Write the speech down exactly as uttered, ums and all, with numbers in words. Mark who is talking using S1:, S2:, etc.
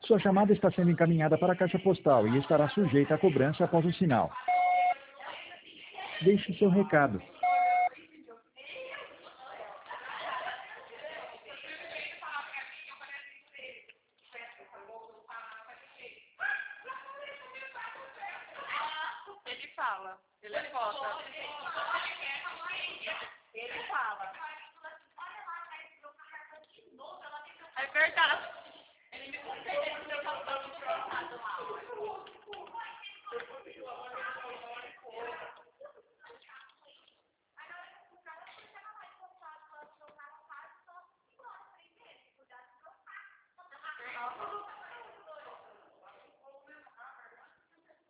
S1: Sua chamada está sendo encaminhada para a caixa postal e estará sujeita à cobrança após o sinal. Deixe seu recado.
S2: Ele fala, ele é foda. Ele fala. É verdade.